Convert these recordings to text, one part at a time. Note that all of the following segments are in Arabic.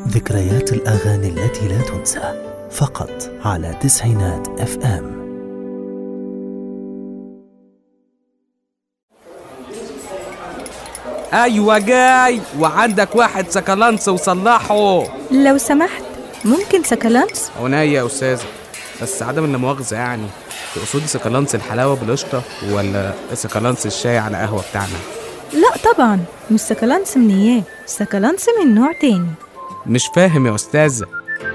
ذكريات الأغاني التي لا تنسى فقط على تسعينات FM. أيوة جاي، وعندك واحد سكالانس وصلحه لو سمحت. ممكن سكالانس؟ عناية يا أستاذة، بس عدم لا مؤاخذة يعني، تقصدي سكالانس الحلاوة بالقشطة ولا سكالانس الشاي على قهوة بتاعنا؟ لا طبعا، مش سكالانس من إياه، سكالانس من نوع تاني. مش فاهم يا أستاذة.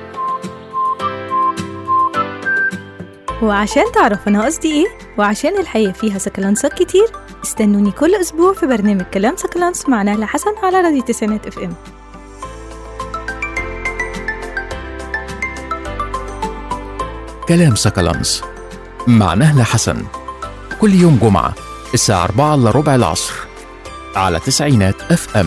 وعشان تعرف أنا قصدي إيه، وعشان الحقيقة فيها سكالانسات كتير، استنوني كل أسبوع في برنامج كلام سكالانس مع نهلة حسن على راديو تسعينات FM. كلام سكالانس مع نهلة حسن كل يوم جمعة الساعة 4:15 العصر على تسعينات FM.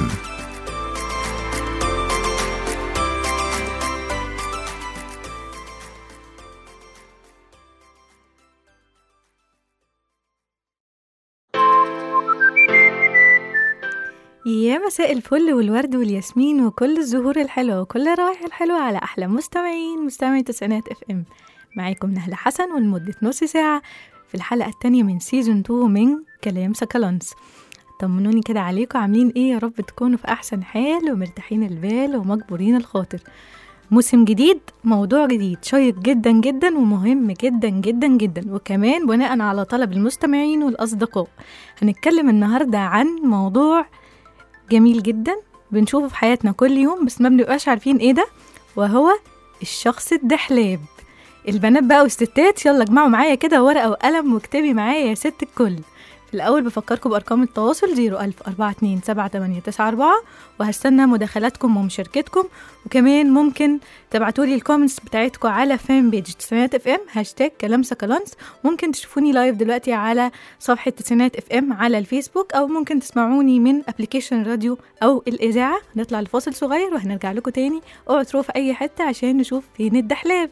يا مساء الفل والورد والياسمين وكل الزهور الحلوة وكل الروائح الحلوة على أحلى مستمعي تسعينات FM. معاكم نهلة حسن ولمدة نص ساعة في الحلقة التانية من سيزون 2 من كلام سكالانس. طمنوني كده عليكم، عاملين ايه؟ يا رب تكونوا في أحسن حال ومرتاحين البال ومجبورين الخاطر. موسم جديد، موضوع جديد شيق جدا جدا ومهم جدا جدا جدا، وكمان بناء على طلب المستمعين والأصدقاء هنتكلم النهاردة عن موضوع جميل جدا بنشوفه في حياتنا كل يوم بس ما بنبقاش عارفين ايه ده، وهو الشخص الدحلاب. البنات بقى والستات يلا اجمعوا معايا كده ورقة وقلم واكتبي معايا يا ست الكل. في الأول بفكركم بأرقام التواصل 010427894، وهستنى مداخلاتكم ومشاركتكم، وكمان ممكن تبعتولي الكومنتس بتاعتكم على فان بيج تسعينات FM هاشتاج كلام سكالانس. ممكن تشوفوني لايف دلوقتي على صفحة تسعينات FM على الفيسبوك، أو ممكن تسمعوني من ابليكيشن راديو أو الإذاعة. نطلع لفاصل صغير وهنرجع لكم تاني. اوعوا تروحوا في أي حتة عشان نشوف فين الدحلاب.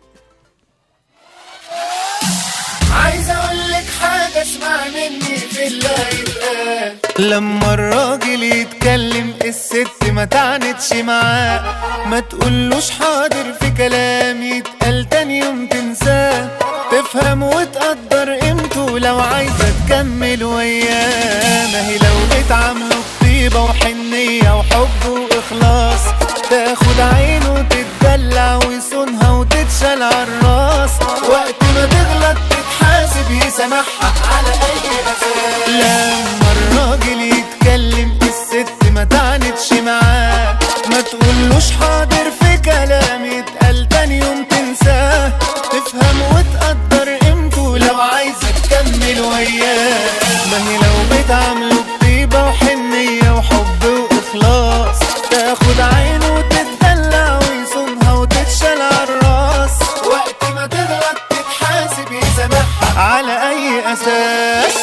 عايز اقولك حاجة اسمع مني في اللي هيتقال. لما الراجل يتكلم الست ما تعنتش معاه، ما تقولوش حاضر في كلام يتقال تاني يوم تنساه. تفهم وتقدر قيمته لو عايزة تكمل وياه. ما هي لو بتعامله بطيبة وحنية وحب وإخلاص، تاخد عينه وتتدلع ويصونها وتتشال عالراس. وقت ما تغلط تتحاسب يسامحها على أي أساس. لما الراجل يتكلم الست ما تعنتش معاه، ما تقولوش حاضر في كلام يتقال تاني يوم تنساه. تفهم وتقدر قيمته لو عايزة تكمل وياه. ما هي لو بتعامله بطيبة وحنية وحب وإخلاص، تاخد عينه وتتدلع ويصونها وتتشال عالراس. وقت ما تغلط تتحاسب يسامحها على أي أساس.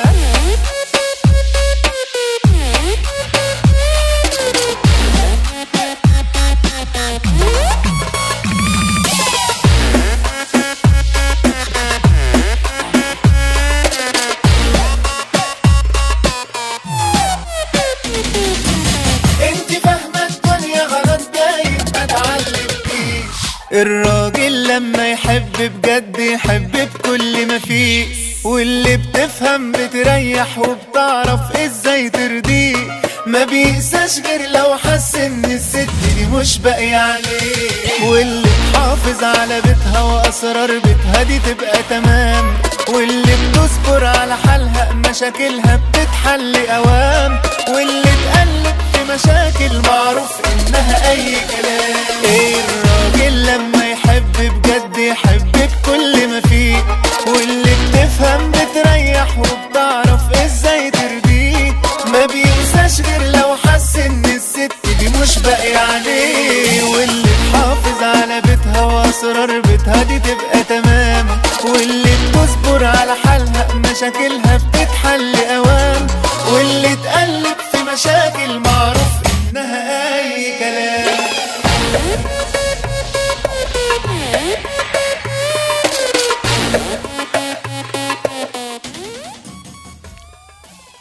الراجل لما يحب بجد يحب بكل ما فيه، واللي بتفهم بتريح وبتعرف ازاي ترضيه. ما بيقساش غير لو حس ان الست دي مش باقية عليه، واللي تحافظ على بيتها واسرار بيتها دي تبقى تمام، واللي بتصبر على حالها مشاكلها بتتحل اوام، واللي تقلب في مشاكل معروف انها اي كلام. الراجل لما يحب بجد يحب بكل ما فيه، واللي بتفهم بتريح وبتعرف ازاي ترضيه. ما بينساش غير لو حس ان الست دي مش باقية عليه، واللي تحافظ على بيتها واسرار بيتها دي تبقى تمام، واللي بتصبر على حالها مشاكلها بتتحل اوام، واللي تقلب في مشاكل معروف انها اي كلام.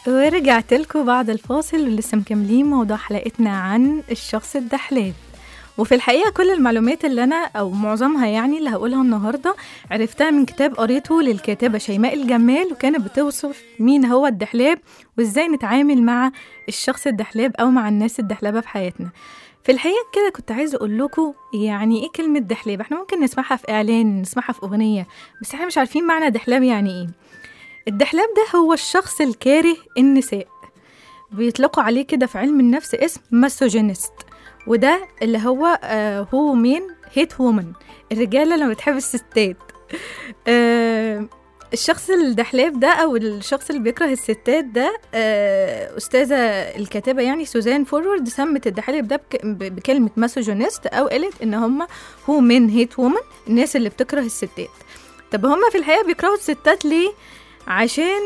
ورجعت لكم بعد الفاصل ولسه مكملين موضوع حلقتنا عن الشخص الدحلاب. وفي الحقيقة كل المعلومات اللي أنا أو معظمها يعني اللي هقولها النهاردة عرفتها من كتاب قريته للكاتبة شيماء الجمال، وكانت بتوصف مين هو الدحلاب وإزاي نتعامل مع الشخص الدحلاب أو مع الناس الدحلابة في حياتنا. في الحقيقة كده كنت عايزة أقول لكم يعني إيه كلمة دحلاب. إحنا ممكن نسمعها في إعلان، نسمعها في أغنية، بس إحنا مش عارفين معنى دحلاب يعني إيه. الدحلاب ده هو الشخص الكاره النساء، بيطلقوا عليه كده في علم النفس اسم ماسوجينيست، وده اللي هو هو مين هيت وومن، الرجالة لما بتحب الستات. الشخص الدحلاب ده أو الشخص اللي بيكره الستات ده أستاذة الكاتبة يعني سوزان فورورد سمت الدحلاب ده بكلمة ماسوجينيست، أو قالت إن هم هو مين هيت وومن، الناس اللي بتكره الستات. طب هم في الحقيقة بيكرهوا الستات ليه؟ عشان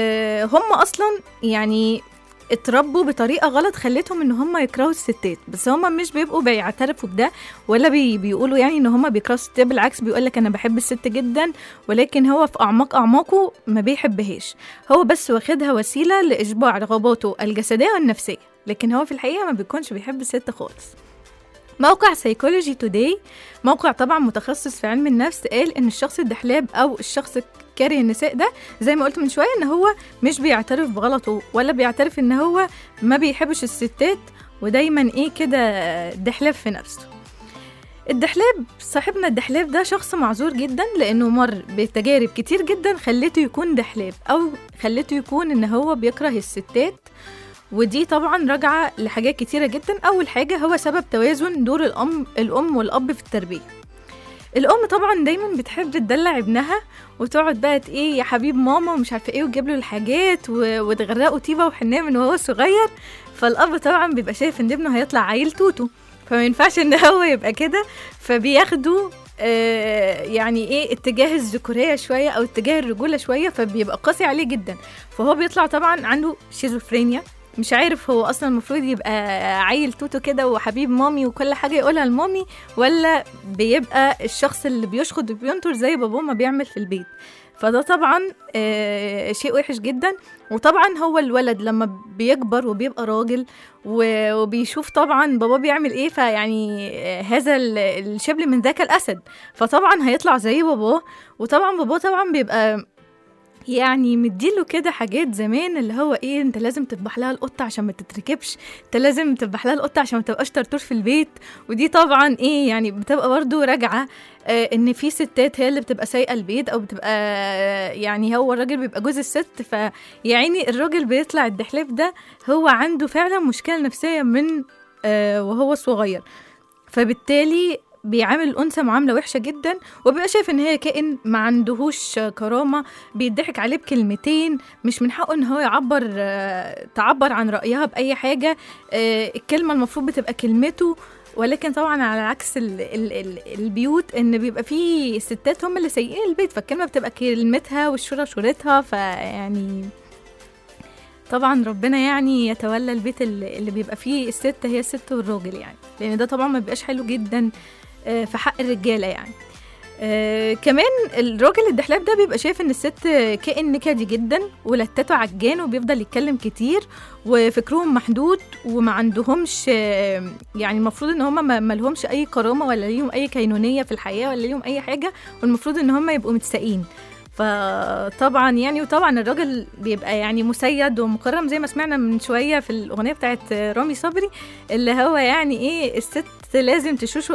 هم أصلا يعني اتربوا بطريقة غلط خلتهم ان هم يكرهوا الستات، بس هم مش بيبقوا بيعترفوا بده ولا بيقولوا يعني ان هم بيكرهوا الستات، بالعكس بيقولك انا بحب الست جدا، ولكن هو في اعماقه ما بيحبهاش، هو بس واخدها وسيلة لاشباع رغباته الجسدية والنفسية، لكن هو في الحقيقة ما بيكونش بيحب الست خالص. موقع سايكولوجي توداي، موقع طبعا متخصص في علم النفس، قال ان الشخص الدحلاب او الشخص كاره النساء ده زي ما قلت من شوية ان هو مش بيعترف بغلطه ولا بيعترف ان هو ما بيحبش الستات، ودايما ايه كده دحلاب في نفسه. الدحلاب صاحبنا الدحلاب ده شخص معذور جدا، لانه مر بتجارب كتير جدا خلته يكون دحلاب او خلته يكون ان هو بيكره الستات، ودي طبعا راجعة لحاجات كتيرة جدا. أول حاجة هو سبب توازن دور الأم والأب في التربية. الأم طبعا دايما بتحب تدلع ابنها وتقعد بقى ايه يا حبيب ماما ومش عارفة ايه، وتجيب له الحاجات وتغرقه طيبة وحنية من وهو صغير. فالأب طبعا بيبقى شايف ان ابنه هيطلع عيل توتو، فما ينفعش ان هو يبقى كده، فبياخده يعني ايه اتجاه الذكورية شوية او اتجاه الرجولة شوية، فبيبقى قاسي عليه جدا، فهو بيطلع طبعا عنده شيزوفرينيا، مش عارف هو اصلا المفروض يبقى عيل توتو كده وحبيب مامي وكل حاجه يقولها لمامي، ولا بيبقى الشخص اللي بيشخط وبينطر زي باباه ما بيعمل في البيت. فده طبعا شيء وحش جدا. وطبعا هو الولد لما بيكبر وبيبقى راجل وبيشوف طبعا باباه بيعمل ايه، فيعني هذا الشبل من ذاك الاسد، فطبعا هيطلع زي باباه. وطبعا باباه طبعا بيبقى يعني مديله كده حاجات زمان اللي هو ايه، انت لازم تذبح لها القطه عشان ما تتركبش، انت لازم تذبح لها القطه عشان ما تبقاش طرطور في البيت. ودي طبعا ايه يعني بتبقى برضو راجعه ان في ستات هي اللي بتبقى سايقه البيت، او بتبقى يعني هو الراجل بيبقى جوز الست، فيعني الراجل بيطلع الدحلاب ده هو عنده فعلا مشكله نفسيه من وهو صغير، فبالتالي بيعامل الأنثى معاملة وحشة جدا، وبيبقى شايف ان هي كائن ما عندهوش كرامة، بيضحك عليه بكلمتين، مش من حقه ان هو تعبر عن رأيها بأي حاجة، الكلمة المفروض بتبقى كلمته. ولكن طبعا على عكس البيوت ان بيبقى فيه ستات هم اللي سايقين البيت، فالكلمة بتبقى كلمتها والشورى شورتها، فيعني طبعا ربنا يعني يتولى البيت اللي بيبقى فيه الست هي الست والراجل، يعني لان ده طبعا ما بيبقاش حلو جدا في حق الرجالة يعني. كمان الراجل الدحلاب ده بيبقى شايف ان الست كائن نكدي جدا ولتته عجان، وبيفضل يتكلم كتير، وفكرهم محدود، وما عندهمش يعني المفروض ان هم ما لهمش اي كرامة ولا ليهم اي كينونية في الحياة ولا ليهم اي حاجة، والمفروض ان هم يبقوا متساقين. فطبعا يعني وطبعا الراجل بيبقى يعني مسيد ومكرم زي ما سمعنا من شوية في الأغنية بتاعت رامي صبري، اللي هو يعني ايه الست لازم تشوشو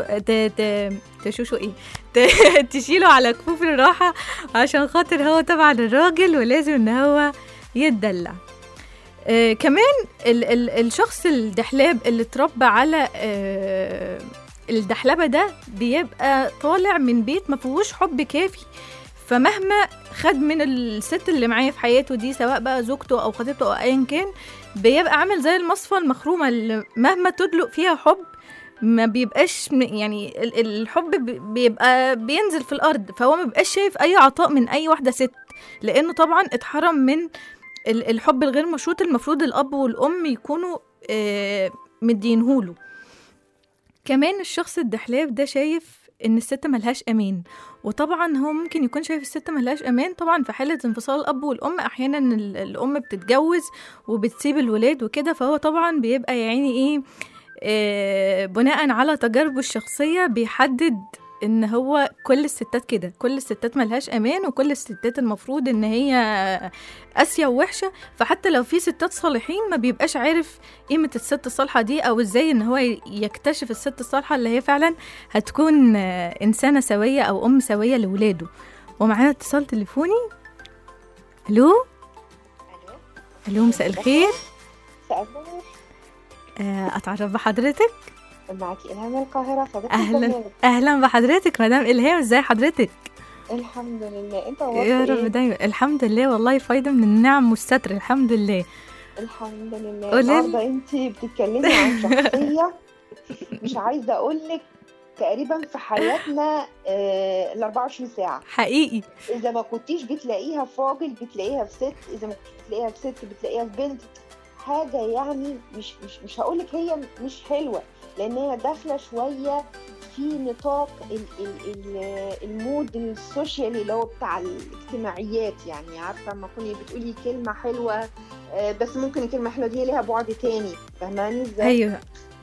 ايه تشيله على كفوف الراحة عشان خاطر هو طبعا الراجل، ولازم ان هو يتدلع. كمان الشخص الدحلاب اللي اتربى على الدحلبة ده بيبقى طالع من بيت ما فيهوش حب كافي، فمهما خد من الست اللي معايا في حياته دي، سواء بقى زوجته او خطيبته او ايا كان، بيبقى عامل زي المصفى المخرومة اللي مهما تدلق فيها حب ما بيبقاش يعني الحب بيبقى بينزل في الارض، فهو ما بيبقاش شايف اي عطاء من اي واحدة ست، لانه طبعا اتحرم من الحب الغير مشروط المفروض الاب والام يكونوا مدينهوله. كمان الشخص الدحلاب ده شايف ان الست ملهاش امان، وطبعا هو ممكن يكون شايف الست ملهاش امان طبعا في حالة انفصال الاب والام، احيانا الام بتتجوز وبتسيب الولاد وكده، فهو طبعا بيبقى يعني ايه بناء على تجاربه الشخصية بيحدد ان هو كل الستات كده، كل الستات ملهاش امان، وكل الستات المفروض ان هي قاسية ووحشة. فحتى لو في ستات صالحين ما بيبقاش عارف قيمة الست الصالحة دي، او ازاي ان هو يكتشف الست الصالحة اللي هي فعلا هتكون انسانة سوية او ام سوية لولاده. ومعانا اتصال تليفوني. الو الو، مساء الخير. مساء النور. اتعرف بحضرتك؟ معاكي إلهام من القاهرة. اهلا بحضرتك مدام إلهام، ازاي حضرتك؟ الحمد لله، انت يا رب دايما. الحمد لله والله، فايدة من النعم والستر، الحمد لله. الحمد لله. النهارده انت بتتكلمي عن شخصية مش عايزة اقولك تقريبا في حياتنا ال 24 ساعة حقيقي. اذا ما كنتيش بتلاقيها في راجل بتلاقيها في ست، اذا ما كنتيش بتلاقيها في ست بتلاقيها في بنت. حاجة يعني مش هقولك هي مش حلوة، لان هي داخله شويه في نطاق المود السوشيالي اللي هو بتاع الاجتماعيات. يعني عارفه لما تكوني بتقولي كلمه حلوه بس ممكن الكلمه الحلوه دي ليها بعد تاني، فاهماني ازاي؟ ايوه.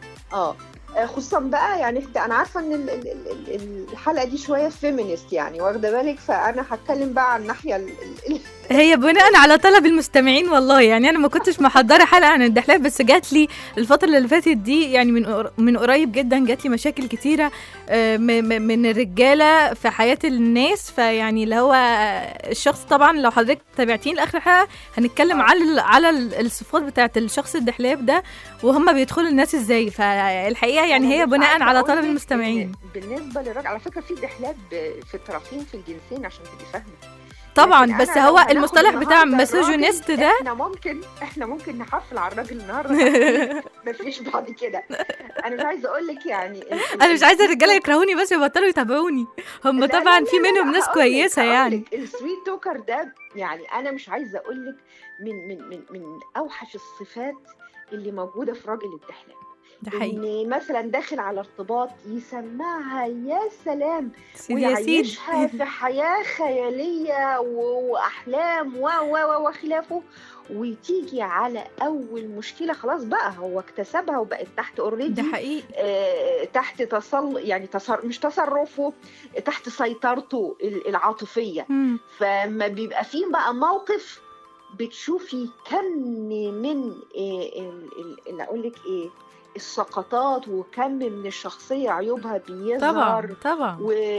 خصوصا بقى يعني انا عارفه ان الحلقه دي شويه فيمينست يعني، واخده بالك، فانا هتكلم بقى عن الناحيه هي بناء على طلب المستمعين والله. يعني انا ما كنتش محضره حلقه عن الدحلاب، بس جات لي الفتره اللي فاتت دي يعني من قريب جدا جات لي مشاكل كتيره من الرجاله في حياه الناس. فيعني اللي هو الشخص، طبعا لو حضرتك تابعتين لاخر الحلقه هنتكلم على الصفات بتاعه الشخص الدحلاب ده وهم بيدخلوا الناس ازاي. فالحقيقه يعني هي بناء على طلب المستمعين. بالنسبه للراجل على فكره في دحلاب في الطرفين في الجنسين عشان تبقي فاهمه طبعا، بس هو المصطلح بتاع مسوجينيست ده احنا ممكن نحفل على الراجل النهارده. مفيش بعد كده. انا مش عايزه اقول لك يعني انا مش عايزه الرجاله يكرهوني بس يبطلوا يتابعوني. هم طبعا في منهم ناس كويسه يعني. السويت توكر ده يعني انا مش عايزه اقول لك من اوحش الصفات اللي موجوده في راجل الدحلاب. إن مثلا داخل على ارتباط يسمعها يا سلام ويعيشها في حياة خيالية وأحلام وخلافه، وتيجي على أول مشكلة خلاص بقى هو اكتسبها وبقت تحت اوريدي. ده حقيقي. تحت يعني مش تصرفه، تحت سيطرته العاطفية. فما بيبقى فيه بقى موقف بتشوفي كم من اللي أقولك إيه السقطات وكم من الشخصية عيوبها بيظهر. طبعا.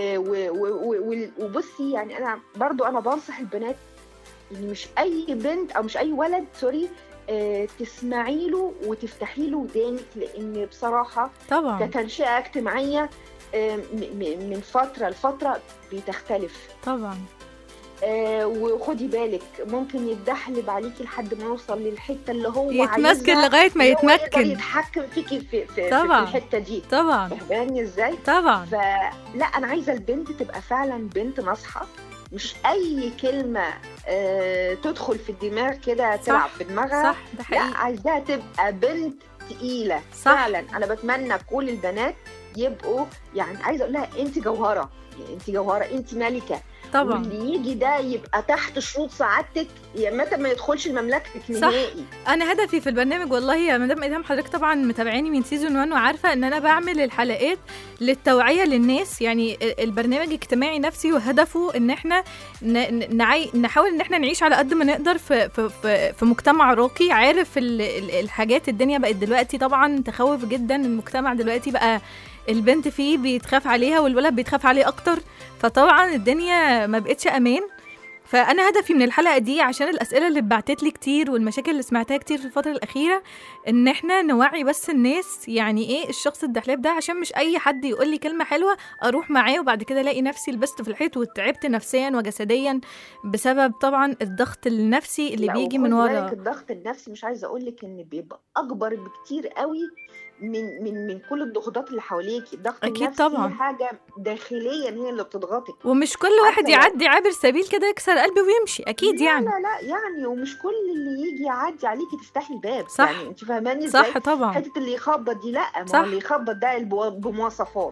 وبصي يعني أنا برضو أنا بنصح البنات إن مش أي بنت أو مش أي ولد تسمعي له وتفتحي له ودانك، لأن بصراحة طبعا كتنشئة اجتماعية من فترة لفترة بتختلف. طبعا. وخدي بالك ممكن يتدحلب عليكي لحد ما يوصل للحته اللي هو يتمكن لغايه ما يتمكن يتحكم فيكي في طبعا. في الحته دي. طبعا. فاهماني ازاي؟ طبعا. فلا انا عايزه البنت تبقى فعلا بنت ناصحه، مش اي كلمه تدخل في الدماغ كده تلعب في دماغها. صح، ده حقيقي. لا، عايزاها تبقى بنت تقيله. صح. فعلا انا بتمنى كل البنات يبقوا يعني عايزه اقول لها انت جوهره، انت جوهره، انت ملكه طبعا. واللي يجي ده يبقى تحت شروط سعادتك، يعني متى ما يدخلش لمملكتك نهائي. انا هدفي في البرنامج والله يا مدام إلهام، حضرتك طبعا متابعيني من سيزون 1 وعارفه ان انا بعمل الحلقات للتوعيه للناس. يعني البرنامج اجتماعي نفسي، وهدفه ان احنا نحاول ان احنا نعيش على قد ما نقدر في مجتمع راقي. عارف الحاجات الدنيا بقت دلوقتي طبعا تخوف جدا. المجتمع دلوقتي بقى البنت فيه بيتخاف عليها والولد بيتخاف عليه اكتر، فطبعا الدنيا ما بقتش امان. فانا هدفي من الحلقه دي عشان الاسئله اللي اتبعتت لي كتير والمشاكل اللي سمعتها كتير في الفتره الاخيره ان احنا نوعي بس الناس يعني ايه الشخص الدحلاب ده، عشان مش اي حد يقول لي كلمه حلوه اروح معاه وبعد كده الاقي نفسي لبست في الحيط وتعبت نفسيا وجسديا بسبب طبعا الضغط النفسي اللي بيجي من ورا. الضغط النفسي مش عايزه اقول لك ان بيبقى اكبر بكتير قوي من كل الضغوطات اللي حواليكي. الضغط النفسي طبعا حاجه داخليا هي اللي بتضغطك، ومش كل واحد يعدي عابر سبيل كده يكسر قلبي ويمشي اكيد. يعني لا يعني ومش كل اللي يجي يعدي عليكي تفتحي الباب. صح. يعني انت فاهماني ازاي؟ صح طبعا. حته اللي يخبط دي لا، ما اللي يخبط ده بمواصفات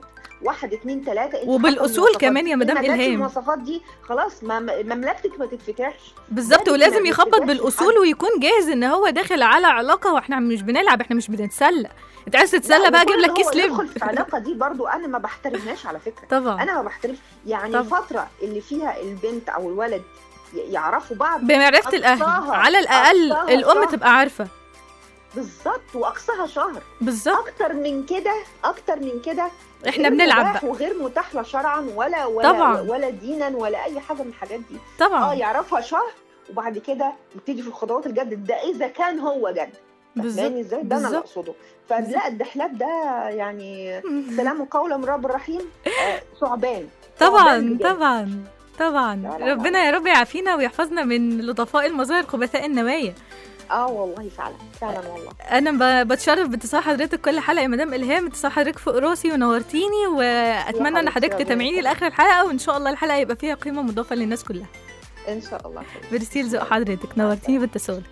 1 2 3. وبالاصول كمان يا مدام الهام. المواصفات دي خلاص مملكتك ما تتفتحش بالظبط، ولازم يخبط بالاصول ويكون جاهز ان هو داخل على علاقه، واحنا مش بنلعب، احنا مش بنتسلى. انت عايز تتسلى بقى اجيب لك كيس لب. يدخل في العلاقه دي برضو انا ما بحترمهاش على فكره. طبعا انا ما بحترمش يعني الفتره اللي فيها البنت او الولد يعرفوا بعض بمعرفه الاهل على الاقل الام تبقى عارفه بالظبط، واقصاها شهر بالظبط. اكتر من كده احنا بنلعب بقى، وغير متاح لا شرعا ولا طبعا. ولا دينا ولا اي حاجه من الحاجات دي طبعا. يعرفها شهر وبعد كده يبتدي في الخطوات الجد ده اذا كان هو جد. فاهماني ازاي؟ ده انا اللي اقصده. فلا الدحلاب ده يعني سلام قولا من رب الرحيم. ثعبان طبعا طبعا طبعا. ربنا يا رب يعافينا ويحفظنا من لطفاء المظاهر خبثاء النوايا. والله فعلا والله. انا بتشرف باتصال حضرتك كل حلقه يا مدام الهام. اتصال حضرتك فوق راسي ونورتيني، واتمنى ان حضرتك تتابعيني لاخر الحلقه، وان شاء الله الحلقه يبقى فيها قيمه مضافه للناس كلها ان شاء الله. ميرسي لذوق حضرتك، نورتيني باتصالك.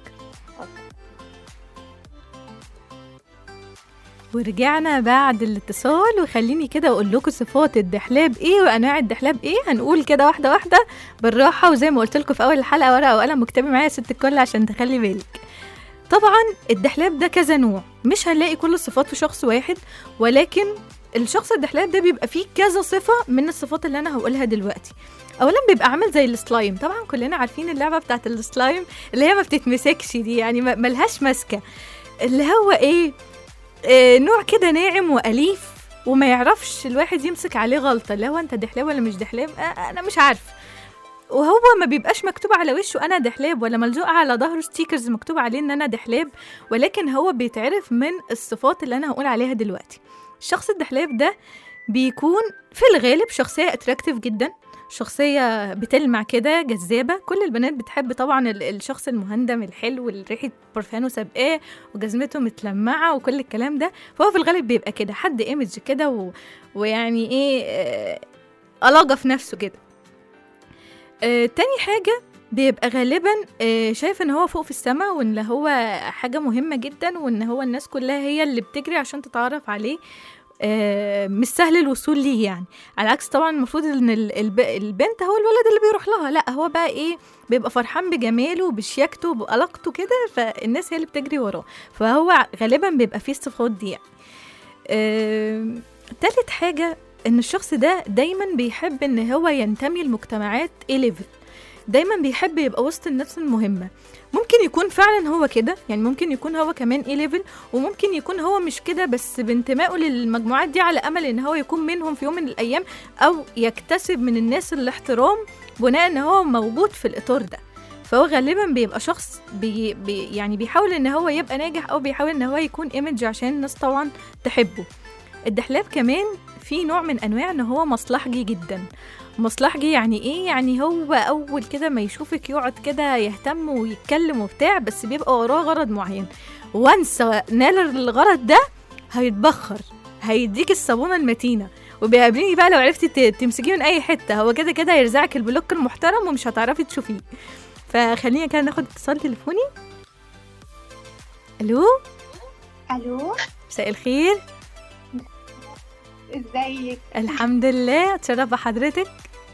ورجعنا بعد الاتصال، وخليني كده اقول لكم صفات الدحلاب ايه وانواع الدحلاب ايه. هنقول كده واحده واحده بالراحه، وزي ما قلت لكم في اول الحلقه ورقه وقلم مكتبي معايا ست الكل عشان تخلي بالك. طبعا الدحلاب ده كذا نوع، مش هنلاقي كل الصفات في شخص واحد، ولكن الشخص الدحلاب ده بيبقى فيه كذا صفه من الصفات اللي انا هقولها دلوقتي. اولا بيبقى عامل زي السلايم. طبعا كلنا عارفين اللعبه بتاعت السلايم اللي هي ما بتتمسكش دي، يعني ملهاش ماسكه، اللي هو ايه نوع كده ناعم وأليف وما يعرفش الواحد يمسك عليه غلطة، اللي هو انت دحلاب ولا مش دحلاب، انا مش عارف. وهو ما بيبقاش مكتوب على وشه انا دحلاب، ولا ملزوق على ظهره ستيكرز مكتوب عليه ان انا دحلاب، ولكن هو بيتعرف من الصفات اللي انا هقول عليها دلوقتي. الشخص الدحلاب ده بيكون في الغالب شخصية اتراكتيف جدا، شخصية بتلمع كده، جذابة. كل البنات بتحب طبعا الشخص المهندم الحلو اللي ريحة برفانه سابقاه وجزمته متلمعة وكل الكلام ده. فهو في الغالب بيبقى كده حد ايمج كده ويعني ايه ألاجة في نفسه كده. تاني حاجة بيبقى غالبا شايف ان هو فوق في السماء، وان هو حاجة مهمة جدا، وان هو الناس كلها هي اللي بتجري عشان تتعرف عليه. مش سهل الوصول ليه يعني. على عكس طبعا المفروض ان البنت هو الولد اللي بيروح لها، لا هو بقى ايه بيبقى فرحان بجماله وبشياكته وبألقته كده، فالناس هي اللي بتجري وراه. فهو غالبا بيبقى فيه الصفات دي يعني. تالت حاجة ان الشخص ده دايما بيحب ان هو ينتمي لمجتمعات A-level، دايما بيحب يبقى وسط الناس المهمة. ممكن يكون فعلا هو كده، يعني ممكن يكون هو كمان A-level، وممكن يكون هو مش كده بس بانتمائه للمجموعات دي على أمل إن هو يكون منهم في يوم من الأيام، أو يكتسب من الناس الاحترام بناء إن هو موجود في الإطار ده. فهو غالبا بيبقى شخص يعني بيحاول إن هو يبقى ناجح، أو بيحاول إن هو يكون إيمج عشان الناس طبعا تحبه. الدحلاب كمان في نوع من أنواع إن هو مصلحجي جدا. مصلحجي يعني ايه؟ يعني هو اول كده ما يشوفك يقعد كده يهتم ويتكلم وبتاع، بس بيبقى وراه غرض معين. وانسى نال الغرض ده هيتبخر، هيديك الصابونه المتينه. وبيقابليني بقى لو عرفتي تمسكيه من اي حته، هو كده كده هيرزعك البلوك المحترم ومش هتعرفي تشوفيه. فخلينا كده ناخد اتصال تليفوني. الو مساء الخير، ازيك؟ الحمد لله، اتشرف بحضرتك.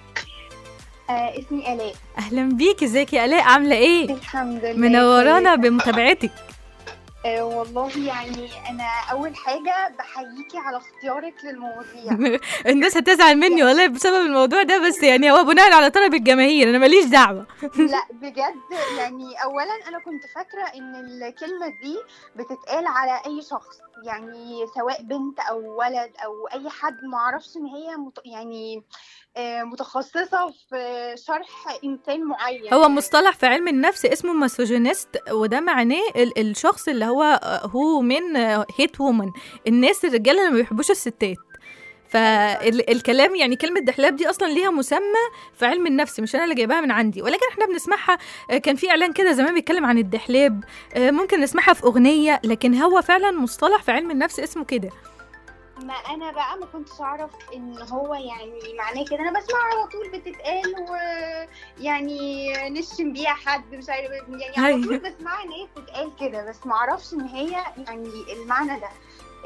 اسمي آلاء. اهلا بيك، ازيك يا آلاء، عامله ايه؟ الحمد لله، منورانا بمتابعتك. والله يعني انا اول حاجه بحييكي على اختيارك للمواضيع. الناس هتزعل مني والله بسبب الموضوع ده، بس يعني هو بناء على طلب الجماهير، انا ماليش دعوه. لا بجد، يعني اولا انا كنت فاكره ان الكلمه دي بتتقال على اي شخص، يعني سواء بنت او ولد او اي حد، ما اعرفش ان هي يعني متخصصة في شرح إنسان معين. هو مصطلح في علم النفس اسمه ماسوجينيست، وده معناه الشخص اللي هو من هيت وومن، الناس الرجالة اللي ما بيحبوش الستات. فالكلام يعني كلمة دحلاب دي أصلا ليها مسمى في علم النفس، مش أنا اللي جايباها من عندي، ولكن احنا بنسمعها. كان في إعلان كده زمان بيتكلم عن الدحلاب، ممكن نسمعها في أغنية، لكن هو فعلا مصطلح في علم النفس اسمه كده. ما انا بقى ما كنتش اعرف ان هو يعني معناه كده، انا بسمع على طول بتتقال ويعني نشم بيها حد، مش عارف يعني على طول بسمعها ان هي بتتقال كده، بس ما اعرفش ان هي يعني المعنى ده.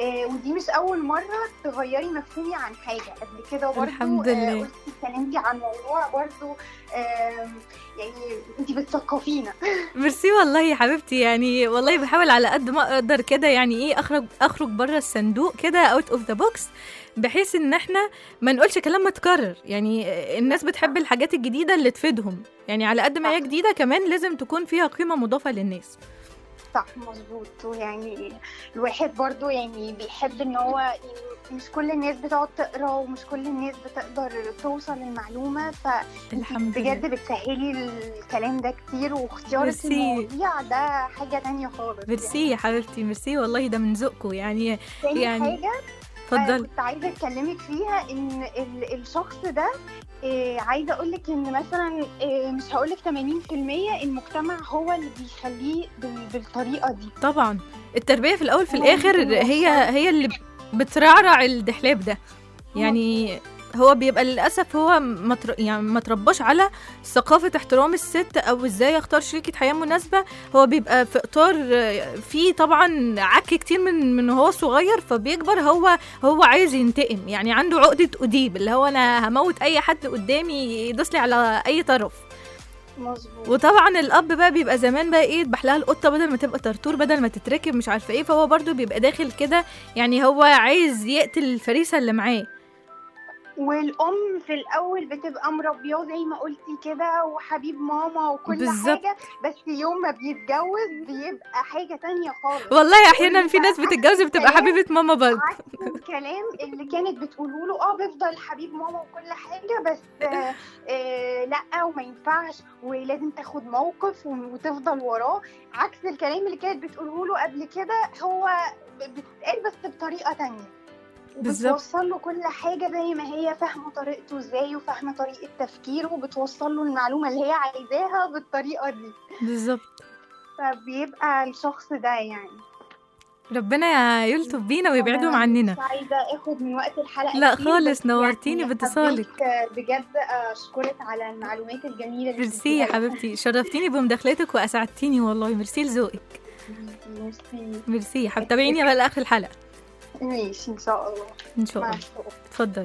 ودي مش اول مره تغيري مفهومي عن حاجه. قبل كده برضه الحمد لله قلتي اتكلمتي عن موضوع برضه يعني انتي بتثقفينا. ميرسي والله يا حبيبتي، يعني والله بحاول على قد ما اقدر كده، يعني ايه اخرج بره الصندوق كده، اوت اوف ذا بوكس، بحيث ان احنا ما نقولش كلام متكرر. يعني الناس بتحب الحاجات الجديده اللي تفيدهم، يعني على قد ما هي جديده كمان لازم تكون فيها قيمه مضافه للناس. صح مظبوط. ويعني الواحد برضو يعني بيحب ان هو مش كل الناس بتقعد تقرا ومش كل الناس بتقدر توصل للمعلومه، فبجد بتسهلي الكلام ده كتير، واختيار المواضيع ده حاجه تانية خالص. ميرسي يا حبيبتي، ميرسي والله، ده من ذوقكم. يعني حاجه اتفضلي. كنت عايزه اتكلمك فيها ان الشخص ده عايزه اقول لك ان مثلا مش هقول لك 80% المجتمع هو اللي بيخليه بالطريقه دي. طبعا التربيه في الاول في الاخر هي اللي بترعرع الدحلاب ده. يعني هو بيبقى للاسف هو ما ترباش على ثقافه احترام الست او ازاي يختار شريكه حياه مناسبه. هو بيبقى في اطار فيه طبعا عك كتير من هو صغير، فبيكبر هو عايز ينتقم، يعني عنده عقده اديب اللي هو انا هموت اي حد قدامي يدوس لي على اي طرف. مظبوط. وطبعا الاب بقى بيبقى زمان بقى ايه، يذبح لها القطه بدل ما تبقى طرطور، بدل ما تتركب مش عارفه ايه، فهو برضو بيبقى داخل كده، يعني هو عايز يقتل الفريسه اللي معاه. والام في الاول بتبقى مربياه زي ما قلتي كده وحبيب ماما وكل بالزبط. حاجه، بس يوم ما بيتجوز بيبقى حاجه تانية خالص. والله احيانا في ناس بتتجوز بتبقى حبيبه ماما برضه. الكلام اللي كانت بتقوله له بيفضل حبيب ماما وكل حاجه، بس لا وما ينفعش ولازم تاخد موقف وتفضل وراه، عكس الكلام اللي كانت بتقوله له قبل كده. هو بتتقال بس بطريقه تانية، وبتوصل له كل حاجة زي ما هي فاهمة طريقته ازاي وفاهمة طريقة تفكيره، وبتوصل له المعلومة اللي هي عايزاها بالطريقة دي بالظبط. فبيبقى الشخص ده يعني ربنا يلطف بينا ويبعدهم عننا. مش عايزة اخد من وقت الحلقة لا خالص، نورتيني يعني باتصالك بجد. اشكرك على المعلومات الجميلة اللي ميرسي يا حبيبتي، شرفتيني بمداخلتك واسعدتيني والله. ميرسي لذوقك. ميرسي يا حبيبتي، تابعيني بقى لاخر الحلقة. ماشي ان شاء الله. ان شاء الله. اتفضلي.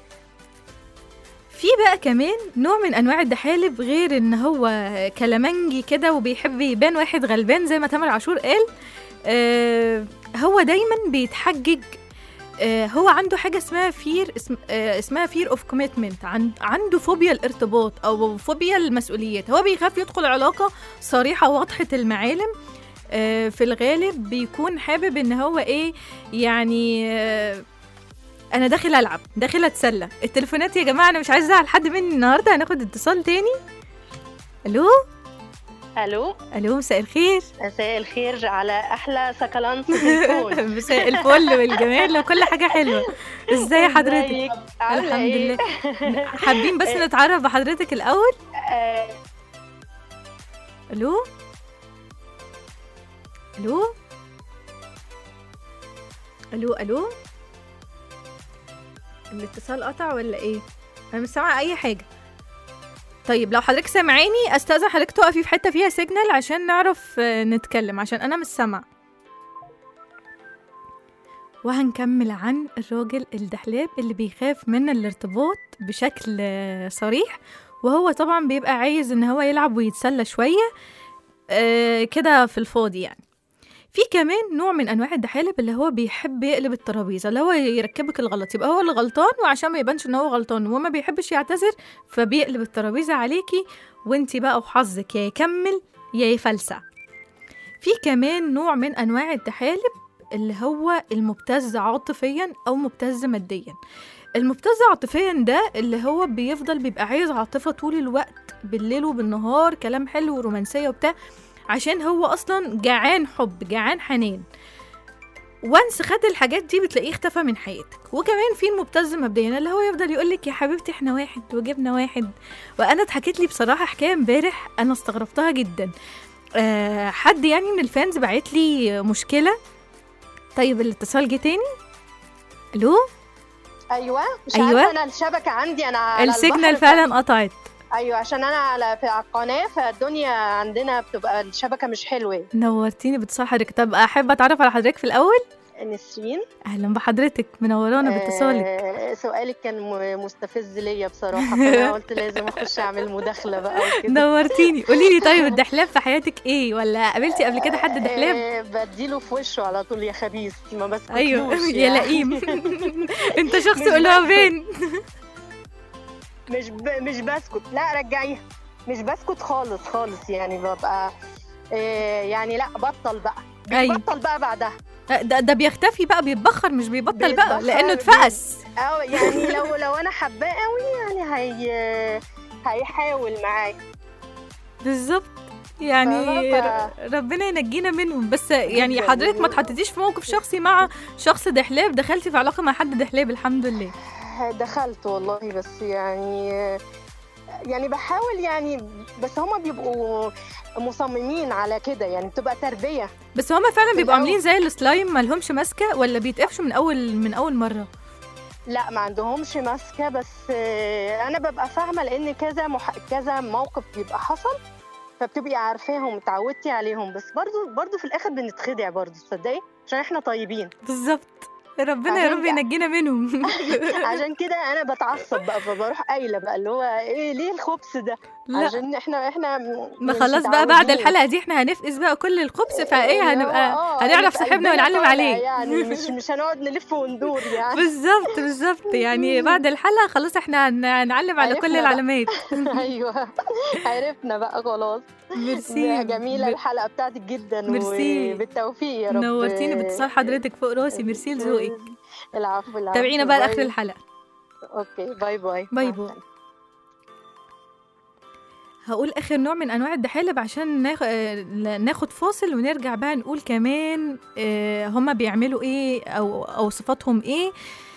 في بقى كمان نوع من انواع الدحالب، غير ان هو كلامنجي كده وبيحب يبان واحد غلبان زي ما تامر عاشور قال، هو دايما بيتحجج. هو عنده حاجه اسمها فير اوف كوميتمنت، عنده فوبيا الارتباط او فوبيا المسؤوليات. هو بيخاف يدخل علاقه صريحه واضحه المعالم. في الغالب بيكون حابب ان هو ايه، يعني انا داخل العب، داخل اتسلى. التليفونات يا جماعه، انا مش عايزه ازعل حد مني النهارده. هناخد اتصال تاني. الو مساء الخير. مساء الخير على احلى سكالانس في الكون. مساء الفل والجمال وكل حاجه حلوه. ازاي حضرتك؟ الحمد لله. حابين بس نتعرف بحضرتك الاول. الو الاتصال قطع ولا ايه؟ انا مش سامعه اي حاجه. طيب لو حضرتك سامعاني استاذن حضرتك تقفي في حته فيها سيجنال عشان نعرف نتكلم، عشان انا مش سامعه. وهنكمل عن الراجل الدحلاب اللي بيخاف من الارتباط بشكل صريح، وهو طبعا بيبقى عايز ان هو يلعب ويتسلى شويه كده في الفاضي. يعني في كمان نوع من انواع الدحالب اللي هو بيحب يقلب الترابيزه، اللي هو يركبك الغلط، يبقى هو اللي غلطان، وعشان ما يبانش ان هو غلطان وما بيحبش يعتذر فبيقلب الترابيزه عليكي، وانتي بقى وحظك يا يكمل يا يفلسع. في كمان نوع من انواع الدحالب اللي هو المبتز عاطفيا او مبتز ماديا. المبتز عاطفيا ده اللي هو بيبقى عايز عاطفه طول الوقت، بالليل وبالنهار، كلام حلو ورومانسيه وبتاع، عشان هو اصلا جعان حب، جعان حنان. وانس خد الحاجات دي بتلاقيه اختفى من حياتك. وكمان في المبتز مبدئيا اللي هو يفضل يقولك يا حبيبتي احنا واحد وجبنا واحد. وانا اتحكيت لي بصراحه حكايه امبارح انا استغربتها جدا. حد يعني من الفانز بعت لي مشكله. طيب الاتصال جه تاني. الو ايوه مش عارفه انا الشبكه عندي انا السيجنال فعلا قطعت. ايوه عشان انا في القناه، فالدنيا عندنا بتبقى الشبكه مش حلوه. نورتيني باتصال حضرتك. طب احب اتعرف على حضرتك في الاول. نسرين. اهلا بحضرتك، منورانا باتصالك. سؤالك كان مستفز ليا بصراحه، فانا قلت لازم اخش اعمل مداخله بقى وكده. نورتيني. قولي لي طيب، الدحلاب في حياتك ايه، ولا قابلتي قبل كده حد دحلاب؟ بديله في وشه على طول يا خبيث، ما بسكتلوش. ايوه يا لئيم. انت شخص قلوبين. مش بسكت، لا رجعيها، مش بسكت خالص خالص، يعني ببقى يعني لا بطل بقى، بيبطل بقى بعدها. ده بيختفي بقى، بيتبخر مش بيبطل بقى لانه اتفقس. يعني لو انا حباه قوي يعني هيحاول معايا بالظبط. يعني ربنا ينجينا منهم. بس يعني حضرتك ما تحطيتيش في موقف شخصي مع شخص دحلاب، دخلتي في علاقه مع حد دحلاب؟ الحمد لله دخلت والله، بس يعني بحاول يعني، بس هما بيبقوا مصممين على كده، يعني بتبقى تربية. بس هما فعلا بيبقوا عاملين زي السلايم، ما لهمش ماسكة، ولا بيتقفشوا من أول مرة؟ لا ما عندهمش ماسكة، بس أنا ببقى فاهمة لأن كذا موقف بيبقى حصل، فبتبقي عارفاهم وتعودتي عليهم، بس برضو في الآخر بنتخدع برضو، تصدقي، عشان احنا طيبين. بالظبط، ربنا يا رب ينجينا منهم. عشان كده انا بتعصب بقى، فبروح قايله بقى اللي هو ايه، ليه الخبث ده؟ لا. عشان احنا ما خلاص بقى بعد الحلقه دي احنا هنفقس بقى كل الخبث، فايه هنعرف صاحبنا ونعلم عليه، يعني مش هنقعد نلف وندور يعني. بالظبط يعني بعد الحلقه خلاص احنا هنعلم على كل العلامات. ايوه عرفنا بقى خلاص. ميرسي، جميله الحلقه بتاعتك جدا. ميرسي، وبالتوفيق يا رب. نورتيني باتصال حضرتك فوق راسي. ميرسي لذوقك. العفو. تابعينا بقى لاخر الحلقه. اوكي، باي باي. باي باي. هقول اخر نوع من انواع الدحالب عشان ناخد فاصل ونرجع بقى نقول كمان هما بيعملوا ايه او صفاتهم ايه.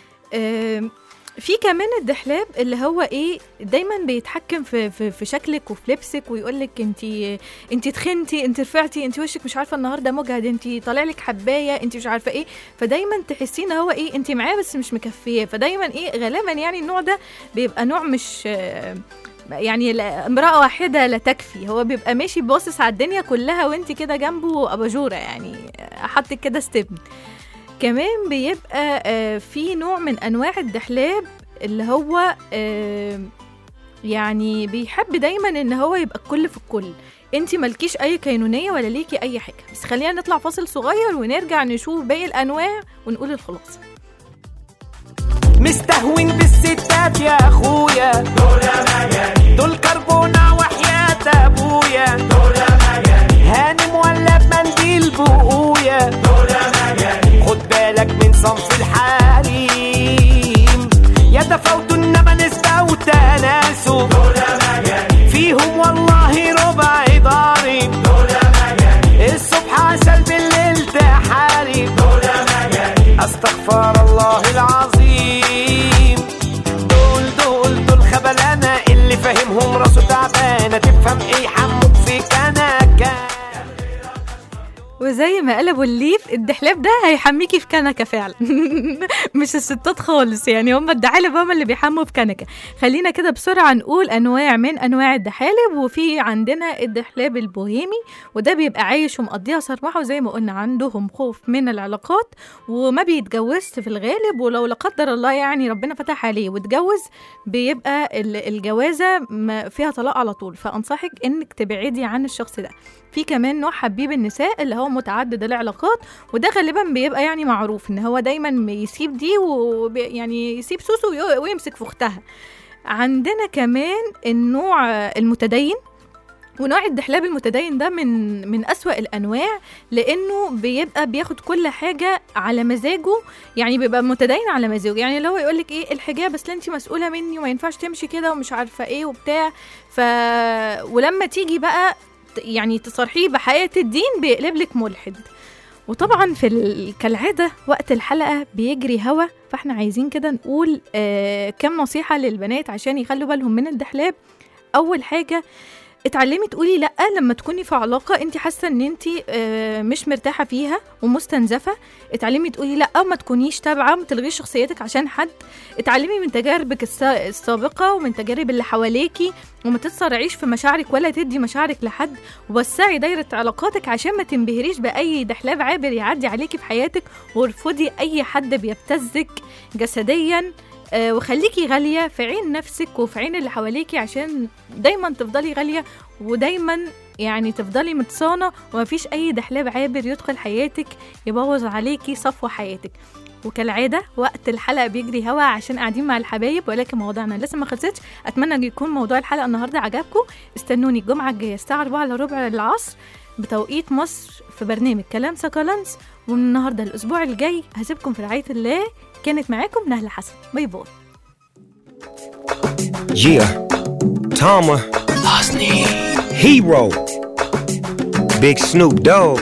في كمان الدحلاب اللي هو ايه، دايما بيتحكم في شكلك وفي لبسك، ويقولك انت تخنتي، انت رفعتي، انت وشك مش عارفه النهارده مجهد، انت طالع لك حبايه، انت مش عارفه ايه. فدايما تحسين هو ايه، انت معاه بس مش مكفيه. فدايما ايه، غالبا يعني النوع ده بيبقى نوع مش يعني امرأة واحدة لا تكفي، هو بيبقى ماشي باصص على الدنيا كلها وانت كده جنبه أباجورة، يعني حطك كده ستبن. كمان بيبقى في نوع من أنواع الدحلاب اللي هو يعني بيحب دايما ان هو يبقى الكل في الكل، انت مالكيش اي كينونية ولا ليكي اي حاجة. بس خلينا نطلع فاصل صغير ونرجع نشوف باقي الأنواع ونقول الخلاصة. مستهون بالستات يا اخويا، دول مجانين، دول كربونة وحياة ابويا، دول مجانين، هانم ولا بمنديل بقويا، دول مجانين، خد بالك من صنف الحريم، يتفاوتوا انما نسبة وتناسب، دول مجانين، فيهم والله ربع ضارب، دول مجانين، الصبح عسل بالليل تحارب، دول مجانين، استغفر الله العظيم، دول خبلانة اللي فاهمهم راسه تعبانة، تفهم ايه حموك في كنكة. وزي ما قلبوا الليف، الدحلاب ده هيحميكي في كنكة فعلا. مش الستات خالص، يعني هم الدحالب هم اللي بيحموا في كنكة. خلينا كده بسرعة نقول أنواع من أنواع الدحالب. وفي عندنا الدحلاب البوهيمي، وده بيبقى عايش ومقضيها صرمحة، وزي ما قلنا عندهم خوف من العلاقات وما بيتجوزش في الغالب، ولو لا قدر الله يعني ربنا فتح عليه واتجوز بيبقى الجوازة فيها طلاق على طول، فأنصحك إنك تبعدي عن الشخص ده. في كمان نوع حبيب النساء اللي هو متعدد العلاقات، وده غالبا بيبقى يعني معروف ان هو دايما يسيب دي ويعني يسيب سوسو ويمسك في اختها. عندنا كمان النوع المتدين، ونوع الدحلاب المتدين ده من أسوأ الأنواع، لأنه بيبقى بياخد كل حاجة على مزاجه، يعني بيبقى متدين على مزاجه، يعني اللي هو يقولك إيه الحجاب بس انتي مسؤولة مني وما ينفعش تمشي كده ومش عارفة إيه وبتاع. ولما تيجي بقى يعني تصرحيه بحياة الدين بيقلب لك ملحد. وطبعا كالعادة وقت الحلقة بيجري هوا، فاحنا عايزين كده نقول كم نصيحة للبنات عشان يخلوا بالهم من الدحلاب. أول حاجة اتعلمي تقولي لأ لما تكوني في علاقة انت حاسة ان انت مش مرتاحة فيها ومستنزفة. اتعلمي تقولي لأ، ما تكونيش تابعة، ما تلغيش شخصيتك عشان حد. اتعلمي من تجاربك السابقة ومن تجارب اللي حواليكي، وما تتسرعيش في مشاعرك ولا تدي مشاعرك لحد. ووسعي دايرة علاقاتك عشان ما تنبهريش بأي دحلاب عابر يعدي عليكي في حياتك، وارفضي أي حد بيبتزك جسديا. وخليكي غالية في عين نفسك وفي عين اللي حواليكي، عشان دايما تفضلي غالية ودايما يعني تفضلي متصانة، ومفيش أي دحلاب عابر يدخل حياتك يبوظ عليكي صفوة حياتك. وكالعادة وقت الحلقة بيجري هوا عشان قاعدين مع الحبايب، ولكن موضوعنا لسه ما خلصتش. أتمنى أن يكون موضوع الحلقة النهاردة عجبكم. استنوني الجمعة الجاية الساعة 4:15 العصر بتوقيت مصر في برنامج كلام سكالانس. ومن النهاردة الأسبوع الجاي هسيبكم في رعاية الله. كانت معاكم نهلة حسن. باي باي. Yeah, Tama, Hosni, Hero, Big Snoop Dogg.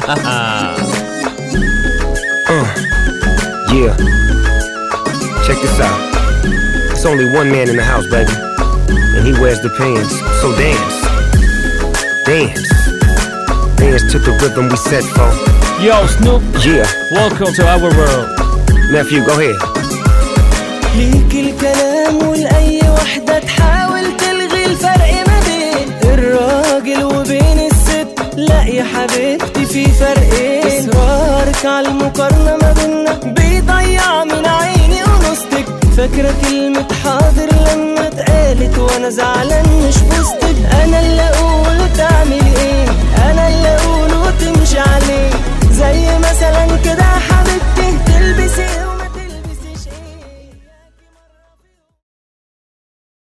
Yeah, check this out. It's only one man in the house, baby, and he wears the pants. So dance, dance, dance to the rhythm we set for. Yo, Snoop. Yeah, Welcome to our world. Nephew, go ahead. ليك الكلام ولأي وحدة تحاول تلغي الفرق ما بين الراجل وبين الست. لا يا حبيبتي في فرقين. إصرارك على المقارنة ما بينا بيضيع من عيني ونصتك. فاكرة كلمة حاضر لما اتقالت وانا زعلان